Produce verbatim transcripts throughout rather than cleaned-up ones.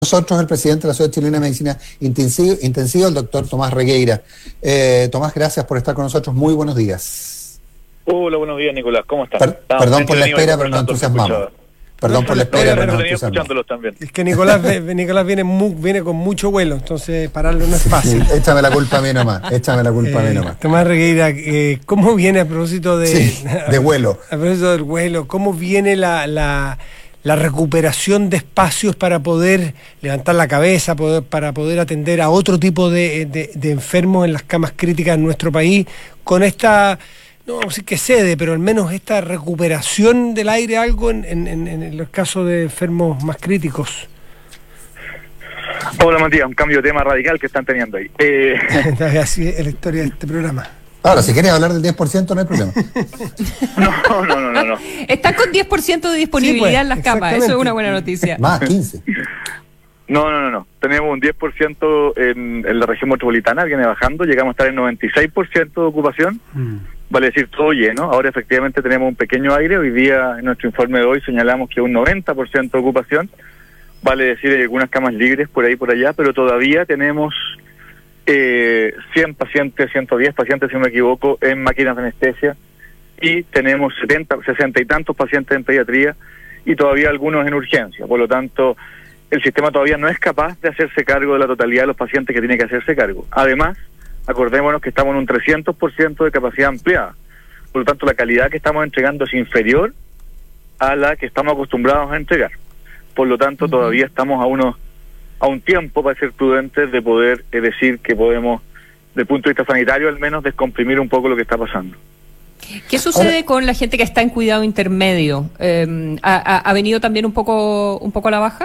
Nosotros, el presidente de la Sociedad Chilena de Medicina Intensiva, Intensiva el doctor Tomás Regueira. Eh, Tomás, gracias por estar con nosotros. Muy buenos días. Hola, buenos días, Nicolás. ¿Cómo estás? Per perdón por la espera, pero nos entusiasmamos. Perdón por la espera, pero nos entusiasmamos. También. Es que Nicolás, Nicolás viene, muy, viene con mucho vuelo, entonces pararlo no es fácil. Sí, échame la culpa a mí nomás, échame la culpa eh, a mí nomás. Tomás Regueira, eh, ¿cómo viene a propósito de... Sí, de vuelo. A, a propósito del vuelo, ¿cómo viene la... la la recuperación de espacios para poder levantar la cabeza, poder, para poder atender a otro tipo de, de, de enfermos en las camas críticas en nuestro país, con esta, no vamos a decir que cede, pero al menos esta recuperación del aire, algo en, en, en el caso de enfermos más críticos? Hola, Matías, un cambio de tema radical que están teniendo ahí. Eh... Así es la historia de este programa. Ahora, si quieres hablar del diez por ciento no hay problema. No, no, no, no, no. Están con diez por ciento de disponibilidad sí, pues, en las camas, eso es una buena noticia. Más, quince. No, no, no, no. Tenemos un diez por ciento en, en la región metropolitana, viene bajando, llegamos a estar en noventa y seis por ciento de ocupación, mm. vale decir todo lleno. Ahora efectivamente tenemos un pequeño aire, hoy día en nuestro informe de hoy señalamos que un noventa por ciento de ocupación, vale decir hay algunas camas libres por ahí por allá, pero todavía tenemos... Eh, cien pacientes, ciento diez pacientes, si no me equivoco, en máquinas de anestesia, y tenemos setenta, sesenta y tantos pacientes en pediatría y todavía algunos en urgencia. Por lo tanto, el sistema todavía no es capaz de hacerse cargo de la totalidad de los pacientes que tiene que hacerse cargo. Además, acordémonos que estamos en un trescientos por ciento de capacidad ampliada. Por lo tanto, la calidad que estamos entregando es inferior a la que estamos acostumbrados a entregar. Por lo tanto, uh-huh. todavía estamos a unos a un tiempo para ser prudentes de poder eh, decir que podemos, desde el punto de vista sanitario al menos, descomprimir un poco lo que está pasando. ¿Qué sucede Ahora, con la gente que está en cuidado intermedio? Eh, ¿ha, ¿Ha venido también un poco un poco a la baja?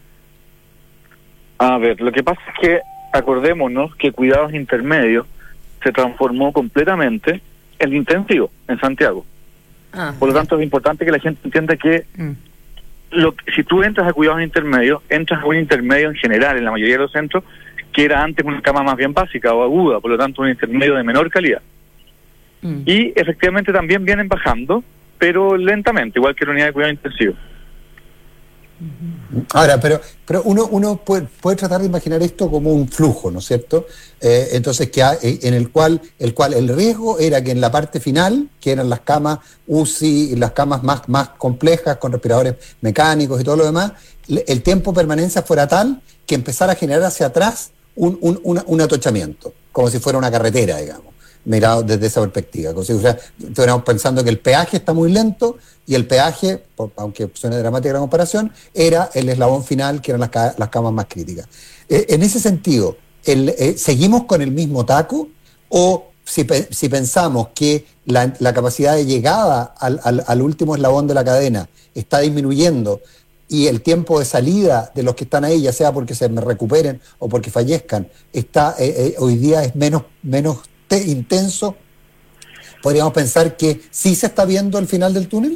A ver, lo que pasa es que acordémonos que cuidados intermedios se transformó completamente en intensivo en Santiago. Ah, Por lo tanto, es importante que la gente entienda que mm. Lo, si tú entras a cuidados intermedios, entras a un intermedio en general, en la mayoría de los centros, que era antes una cama más bien básica o aguda, por lo tanto un intermedio de menor calidad. Mm. Y efectivamente también vienen bajando, pero lentamente, igual que la unidad de cuidado intensivo. Ahora, pero pero uno uno puede, puede tratar de imaginar esto como un flujo, ¿no es cierto? Eh, entonces, que hay, en el cual el cual el riesgo era que en la parte final, que eran las camas U C I, las camas más, más complejas, con respiradores mecánicos y todo lo demás, el tiempo de permanencia fuera tal que empezara a generar hacia atrás un, un, un, un atochamiento, como si fuera una carretera, digamos, mirado desde esa perspectiva, como si fuera, estuviéramos pensando que el peaje está muy lento y el peaje, por, aunque suene dramática la comparación, era el eslabón final, que eran las, las camas más críticas. Eh, en ese sentido, el, eh, ¿seguimos con el mismo taco? O si, si pensamos que la, la capacidad de llegada al, al, al último eslabón de la cadena está disminuyendo y el tiempo de salida de los que están ahí, ya sea porque se recuperen o porque fallezcan, está eh, eh, hoy día es menos, menos intenso, ¿podríamos pensar que sí se está viendo el final del túnel?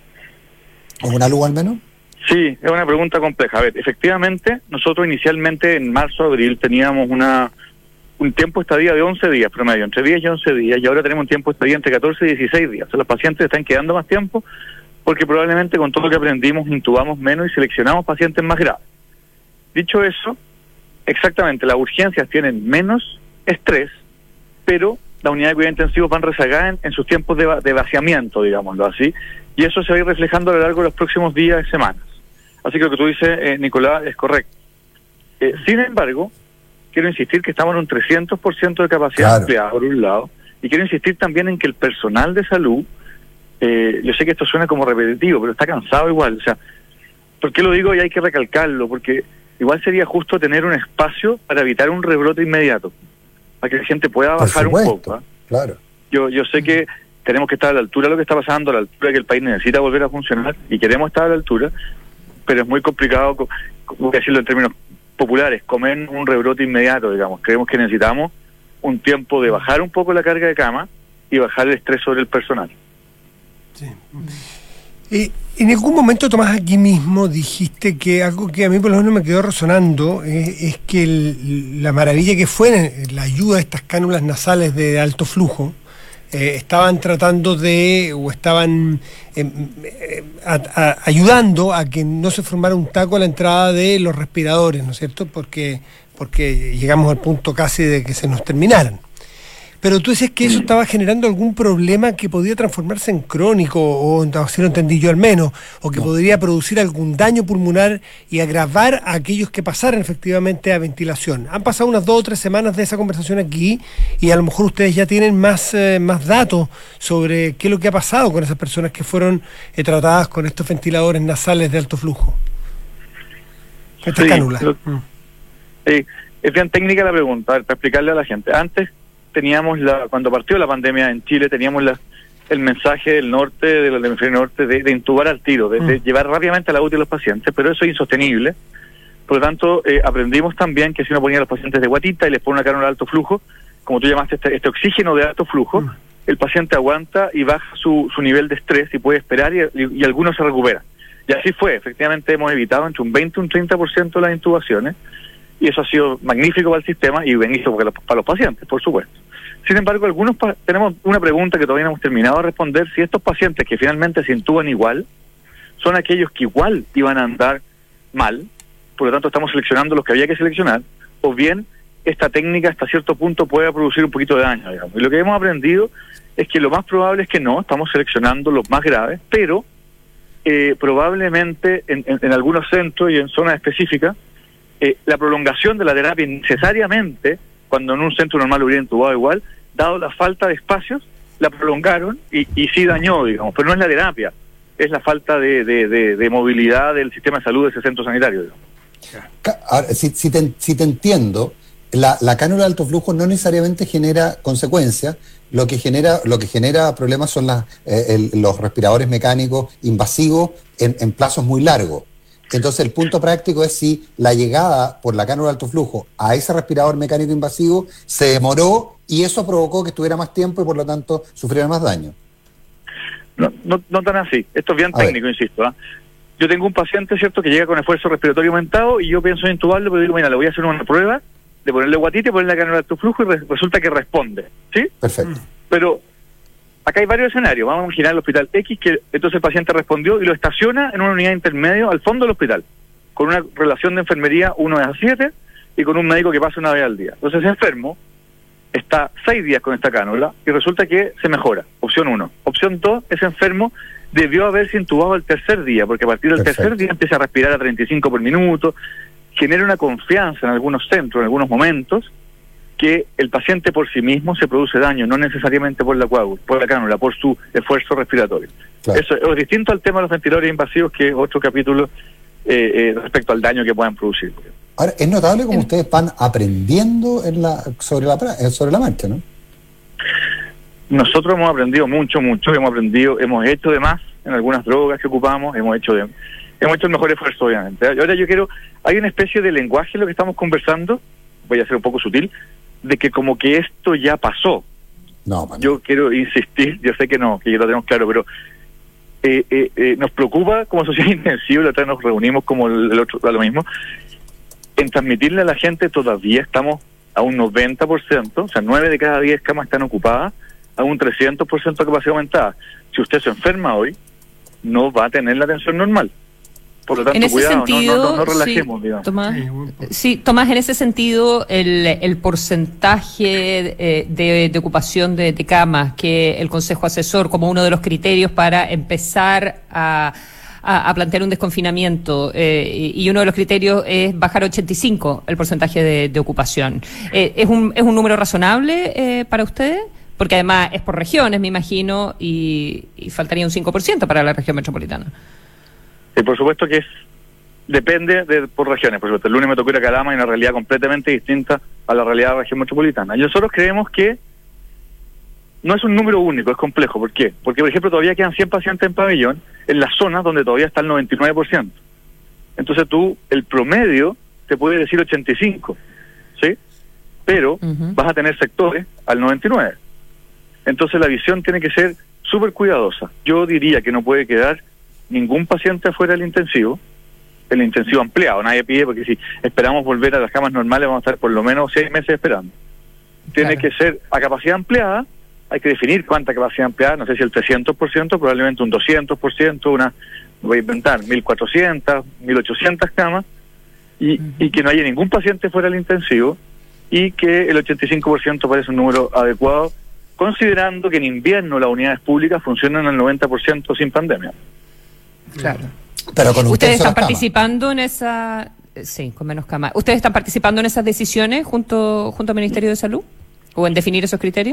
¿O una luz al menos? Sí, es una pregunta compleja. A ver, efectivamente, nosotros inicialmente en marzo, abril teníamos una un tiempo de estadía de once días promedio, entre diez y once días, y ahora tenemos un tiempo de estadía entre catorce y dieciséis días. O sea, los pacientes están quedando más tiempo porque probablemente con todo lo que aprendimos intubamos menos y seleccionamos pacientes más graves. Dicho eso, exactamente, las urgencias tienen menos estrés, pero la unidad de cuidado intensivo van rezagadas en, en sus tiempos de, de vaciamiento, digámoslo así, y eso se va a ir reflejando a lo largo de los próximos días y semanas. Así que lo que tú dices, eh, Nicolás, es correcto. Eh, sin embargo, quiero insistir que estamos en un trescientos por ciento de capacidad claro. ampliada, por un lado, y quiero insistir también en que el personal de salud, eh, yo sé que esto suena como repetitivo, pero está cansado igual. O sea, ¿por qué lo digo? Y hay que recalcarlo, porque igual sería justo tener un espacio para evitar un rebrote inmediato, para que la gente pueda bajar un poco. ¿eh? Claro. Yo yo sé que tenemos que estar a la altura de lo que está pasando, a la altura que el país necesita volver a funcionar, y queremos estar a la altura, pero es muy complicado, como decirlo en términos populares, comer un rebrote inmediato, digamos. Creemos que necesitamos un tiempo de bajar un poco la carga de cama y bajar el estrés sobre el personal. Sí. Eh, en algún momento, Tomás, aquí mismo dijiste que algo que a mí por lo menos me quedó resonando eh, es que el, la maravilla que fue la ayuda a estas cánulas nasales de alto flujo eh, estaban tratando de, o estaban eh, eh, a, a, ayudando a que no se formara un taco a la entrada de los respiradores, ¿no es cierto? Porque, porque llegamos al punto casi de que se nos terminaran. Pero tú decías que eso estaba generando algún problema que podía transformarse en crónico, o así lo entendí yo al menos, o que no. podría producir algún daño pulmonar y agravar a aquellos que pasaran efectivamente a ventilación. Han pasado unas dos o tres semanas de esa conversación aquí y a lo mejor ustedes ya tienen más, eh, más datos sobre qué es lo que ha pasado con esas personas que fueron eh, tratadas con estos ventiladores nasales de alto flujo. Estas sí, cánulas. Lo, mm. sí, es bien técnica la pregunta, para explicarle a la gente. Antes teníamos, la cuando partió la pandemia en Chile, teníamos la, el mensaje del norte, del hemisferio norte, de, de intubar al tiro, de, mm. de llevar rápidamente a la U T I a los pacientes, pero eso es insostenible. Por lo tanto, eh, aprendimos también que si uno ponía a los pacientes de guatita y les pone una cánula de alto flujo, como tú llamaste este, este oxígeno de alto flujo, mm. el paciente aguanta y baja su, su nivel de estrés y puede esperar y, y, y algunos se recupera. Y así fue, efectivamente hemos evitado entre un veinte y un treinta por ciento de las intubaciones, y eso ha sido magnífico para el sistema y benéfico para los pacientes, por supuesto. Sin embargo, algunos tenemos una pregunta que todavía no hemos terminado de responder: si estos pacientes que finalmente se intuban igual, son aquellos que igual iban a andar mal, por lo tanto estamos seleccionando los que había que seleccionar, o bien esta técnica hasta cierto punto puede producir un poquito de daño, digamos. Y lo que hemos aprendido es que lo más probable es que no, estamos seleccionando los más graves, pero eh, probablemente en, en, en algunos centros y en zonas específicas, Eh, la prolongación de la terapia necesariamente, cuando en un centro normal hubiera intubado igual, dado la falta de espacios, la prolongaron y, y sí dañó, digamos, pero no es la terapia, es la falta de, de, de, de movilidad del sistema de salud de ese centro sanitario, digamos. Ahora, si, si, te, si te entiendo, la, la cánula de alto flujo no necesariamente genera consecuencias, lo que genera, lo que genera problemas son las, eh, el, los respiradores mecánicos invasivos en, en plazos muy largos. Entonces el punto práctico es si la llegada por la cánula de alto flujo a ese respirador mecánico invasivo se demoró y eso provocó que estuviera más tiempo y por lo tanto sufriera más daño. No, no, no tan así, esto es bien a técnico, ver. insisto. ¿eh? Yo tengo un paciente, ¿cierto?, que llega con esfuerzo respiratorio aumentado y yo pienso en intubarlo, pero digo, mira, le voy a hacer una prueba de ponerle guatita y ponerle la cánula de alto flujo y re resulta que responde, ¿sí? Perfecto. Pero acá hay varios escenarios. Vamos a imaginar el hospital X, que entonces el paciente respondió y lo estaciona en una unidad intermedio al fondo del hospital, con una relación de enfermería uno a siete y con un médico que pasa una vez al día. Entonces ese enfermo está seis días con esta cánula y resulta que se mejora. Opción uno. Opción dos, ese enfermo debió haberse intubado el tercer día, porque a partir del Perfecto. tercer día empieza a respirar a treinta y cinco por minuto, genera una confianza en algunos centros, en algunos momentos, que el paciente por sí mismo se produce daño, no necesariamente por la coágula, por la cánula, por su esfuerzo respiratorio. Claro. Eso es distinto al tema de los ventiladores invasivos, que es otro capítulo eh, eh, respecto al daño que puedan producir. Ahora, es notable como ustedes van aprendiendo en la, sobre, la, sobre la marcha, ¿no? Nosotros hemos aprendido mucho, mucho, hemos aprendido, hemos hecho de más en algunas drogas que ocupamos, hemos hecho de, hemos hecho el mejor esfuerzo, obviamente. Ahora yo quiero, hay una especie de lenguaje en lo que estamos conversando, voy a ser un poco sutil, de que como que esto ya pasó. No, man. Yo quiero insistir, yo sé que no, que ya lo tenemos claro, pero eh, eh, eh, nos preocupa como sociedad intensiva, la otra vez nos reunimos como el, el otro, a lo mismo, en transmitirle a la gente todavía estamos a un noventa por ciento, o sea, nueve de cada diez camas están ocupadas, a un trescientos por ciento de capacidad aumentada. Si usted se enferma hoy, no va a tener la atención normal. Por lo tanto, en ese cuidado, sentido, no, no, no relajemos, sí, digamos. Tomás, sí, Tomás, en ese sentido, el, el porcentaje eh, de, de ocupación de, de camas que el Consejo Asesor como uno de los criterios para empezar a, a, a plantear un desconfinamiento, eh, y uno de los criterios es bajar a ochenta y cinco el porcentaje de, de ocupación. Eh, ¿es, un, ¿Es un número razonable eh, para ustedes? Porque además es por regiones, me imagino, y, y faltaría un cinco por ciento para la región metropolitana. Y por supuesto que es depende de por regiones. Por supuesto, el lunes me tocó ir a Calama y una realidad completamente distinta a la realidad de la región metropolitana. Y nosotros creemos que no es un número único, es complejo. ¿Por qué? Porque, por ejemplo, todavía quedan cien pacientes en pabellón en las zonas donde todavía está el noventa y nueve por ciento. Entonces tú, el promedio te puede decir ochenta y cinco, ¿sí? Pero uh-huh. vas a tener sectores al noventa y nueve. Entonces la visión tiene que ser súper cuidadosa. Yo diría que no puede quedar ningún paciente afuera del intensivo, el intensivo ampliado, nadie pide, porque si esperamos volver a las camas normales vamos a estar por lo menos seis meses esperando. Tiene claro. que ser a capacidad ampliada hay que definir cuánta capacidad ampliada, no sé si el trescientos por ciento, probablemente un doscientos por ciento, una, voy a inventar, mil cuatrocientas, mil ochocientas camas, y, y que no haya ningún paciente fuera del intensivo, y que el ochenta y cinco por ciento parece un número adecuado, considerando que en invierno las unidades públicas funcionan al noventa por ciento sin pandemia. Claro. Pero con un ¿Ustedes tercio de están las camas. participando en esa... Sí, con menos camas. ¿Ustedes están participando en esas decisiones junto, junto al Ministerio de Salud? ¿O en definir esos criterios?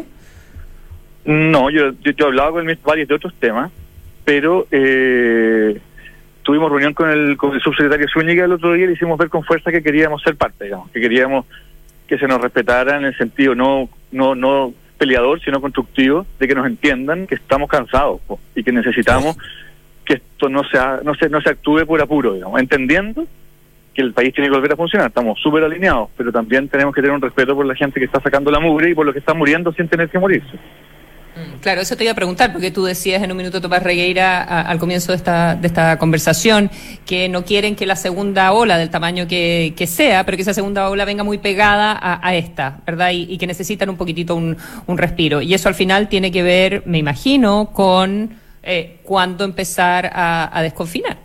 No, yo, yo, yo he hablado con el, varios de otros temas, pero eh, tuvimos reunión con el, con el subsecretario Zúñiga el otro día y le hicimos ver con fuerza que queríamos ser parte, digamos, que queríamos que se nos respetara en el sentido no no no peleador, sino constructivo, de que nos entiendan que estamos cansados po, y que necesitamos que esto no sea, no se no se actúe por apuro, digamos, entendiendo que el país tiene que volver a funcionar. Estamos súper alineados, pero también tenemos que tener un respeto por la gente que está sacando la mugre y por los que están muriendo sin tener que morirse. Claro, eso te iba a preguntar, porque tú decías en un minuto, Tomás Regueira, a, al comienzo de esta de esta conversación, que no quieren que la segunda ola, del tamaño que, que sea, pero que esa segunda ola venga muy pegada a, a esta, ¿verdad? Y, y que necesitan un poquitito un, un respiro. Y eso al final tiene que ver, me imagino, con eh, cuándo empezar a, a desconfinar.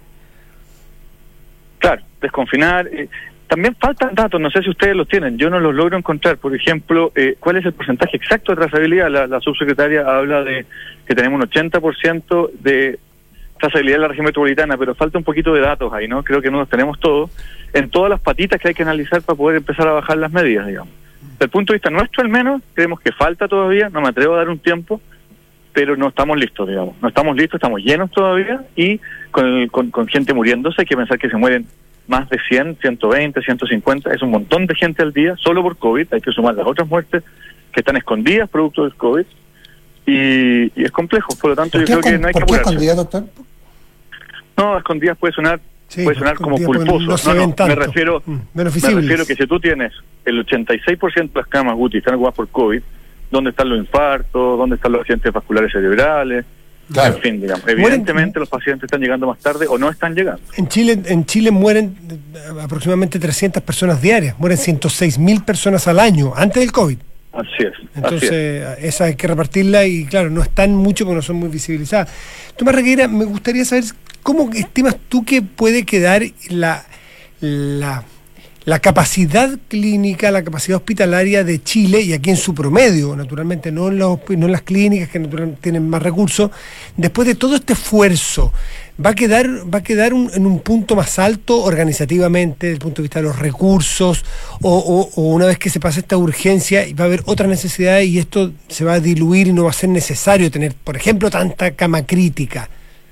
Claro, desconfinar. Eh, también faltan datos, no sé si ustedes los tienen, yo no los logro encontrar. Por ejemplo, eh, ¿cuál es el porcentaje exacto de trazabilidad? La, la subsecretaria habla de que tenemos un ochenta por ciento de trazabilidad en la región metropolitana, pero falta un poquito de datos ahí, ¿no? Creo que no los tenemos todos, en todas las patitas que hay que analizar para poder empezar a bajar las medidas, digamos. Desde el punto de vista nuestro, al menos, creemos que falta todavía, no me atrevo a dar un tiempo, pero no estamos listos, digamos. No estamos listos, estamos llenos todavía, y con, el, con, con gente muriéndose, hay que pensar que se mueren más de cien, ciento veinte, ciento cincuenta, es un montón de gente al día, solo por COVID, hay que sumar las otras muertes que están escondidas producto del COVID, y, y es complejo, por lo tanto yo creo que no hay que apurarse. ¿Por qué escondidas, doctor? No, escondidas puede sonar Sí, puede sonar como culposo, no, no, se no, ven tanto. me refiero mm, menos me visibles. refiero que si tú tienes el ochenta y seis por ciento de las camas U T I están ocupadas por COVID, ¿dónde están los infartos? ¿Dónde están los accidentes vasculares cerebrales? Claro. En fin, digamos, evidentemente mueren, los pacientes están llegando más tarde o no están llegando. En Chile en Chile mueren aproximadamente trescientas personas diarias, mueren ciento seis mil personas al año, antes del COVID. Así es. Entonces, así es. esa hay que repartirla y claro, no están mucho porque no son muy visibilizadas. Tomás Regueira, me gustaría saber cómo estimas tú que puede quedar la, la, la capacidad clínica, la capacidad hospitalaria de Chile, y aquí en su promedio, naturalmente, no en, los, no en las clínicas que naturalmente tienen más recursos, después de todo este esfuerzo, ¿va a quedar, va a quedar un, en un punto más alto organizativamente, desde el punto de vista de los recursos, o, o, o una vez que se pase esta urgencia, va a haber otras necesidades y esto se va a diluir y no va a ser necesario tener, por ejemplo, tanta cama crítica?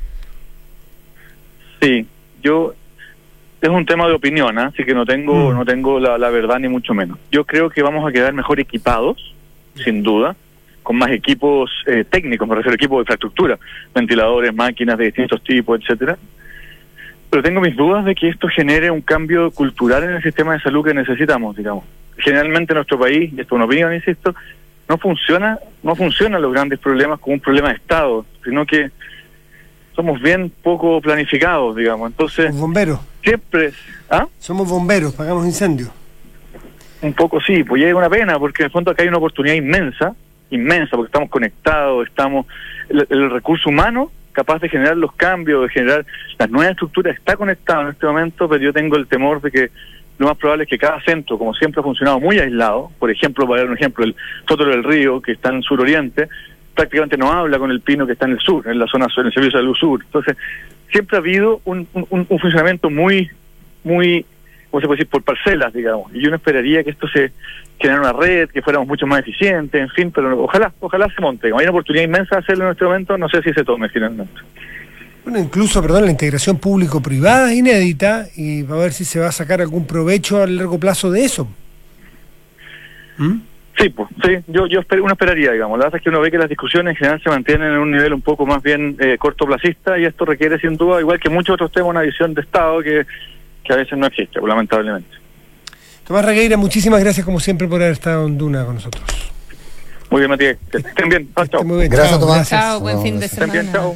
Sí, yo... Es un tema de opinión, ¿eh? Así que no tengo mm. no tengo la, la verdad ni mucho menos. Yo creo que vamos a quedar mejor equipados, sin duda, con más equipos eh, técnicos, me refiero a equipos de infraestructura, ventiladores, máquinas de distintos tipos, etcétera. Pero tengo mis dudas de que esto genere un cambio cultural en el sistema de salud que necesitamos, digamos. Generalmente en nuestro país, y esto es una opinión, insisto, no funciona, no funcionan los grandes problemas como un problema de Estado, sino que somos bien poco planificados, digamos. Entonces, somos bomberos. Siempre, ¿ah? Somos bomberos, pagamos incendios. Un poco sí, pues ya es una pena, porque en el fondo acá hay una oportunidad inmensa, inmensa, porque estamos conectados, estamos, el, el recurso humano capaz de generar los cambios, de generar las nuevas estructuras, está conectado en este momento, pero yo tengo el temor de que lo más probable es que cada centro, como siempre ha funcionado muy aislado, por ejemplo, para dar un ejemplo, el Sótero del Río, que está en el suroriente, prácticamente no habla con el Pino, que está en el sur, en la zona sur, en el servicio de salud sur. Entonces, siempre ha habido un, un, un funcionamiento muy, muy, ¿cómo se puede decir?, por parcelas, digamos. Y yo no esperaría que esto se generara una red, que fuéramos mucho más eficientes, en fin, pero ojalá, ojalá se monte. Hay una oportunidad inmensa de hacerlo en este momento, no sé si se tome finalmente. Bueno, incluso, perdón, la integración público-privada es inédita y va a ver si se va a sacar algún provecho a largo plazo de eso. ¿Mm? Sí, pues, sí, yo yo esper, uno esperaría, digamos. La verdad es que uno ve que las discusiones en general se mantienen en un nivel un poco más bien eh, cortoplacista, y esto requiere sin duda, igual que muchos otros temas, una visión de Estado que, que a veces no existe, lamentablemente. Tomás Regueira, muchísimas gracias como siempre por haber estado en Duna con nosotros. Muy bien, Matías. Que estén bien. Chao, chao. Muy bien. Gracias, chao, Tomás. Gracias. Chao, buen fin de semana. Estén bien, chao.